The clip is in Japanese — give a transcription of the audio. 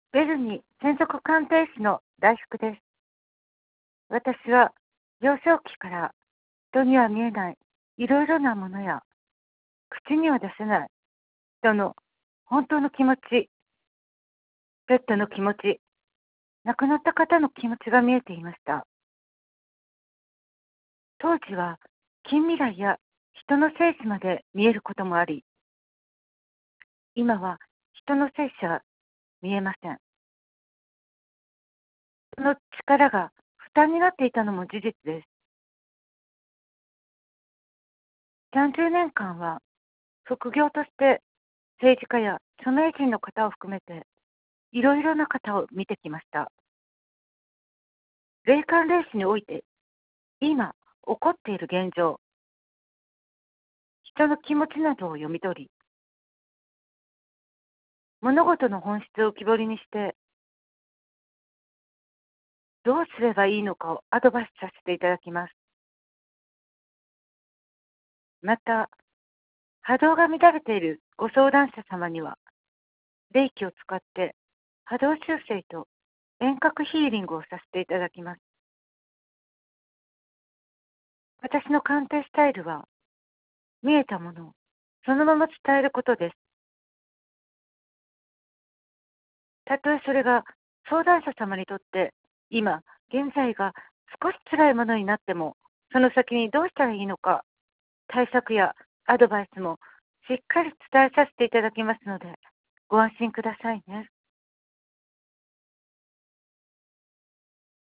ベルニ専属鑑定士の大福です。私は幼少期から人には見えないいろいろなものや口には出せない人の本当の気持ち、ペットの気持ち、亡くなった方の気持ちが見えていました。当時は近未来や人の生死まで見えることもあり、今は人の生死は見えません。その力が負担になっていたのも事実です。30年間は副業として政治家や著名人の方を含めていろいろな方を見てきました。霊感霊視において今起こっている現状、人の気持ちなどを読み取り、物事の本質を浮き彫りにして、どうすればいいのかをアドバイスさせていただきます。また、波動が乱れているご相談者様には、霊気を使って波動修正と遠隔ヒーリングをさせていただきます。私の鑑定スタイルは、見えたものをそのまま伝えることです。たとえそれが相談者様にとって今現在が少し辛いものになっても、その先にどうしたらいいのか、対策やアドバイスもしっかり伝えさせていただきますので、ご安心くださいね。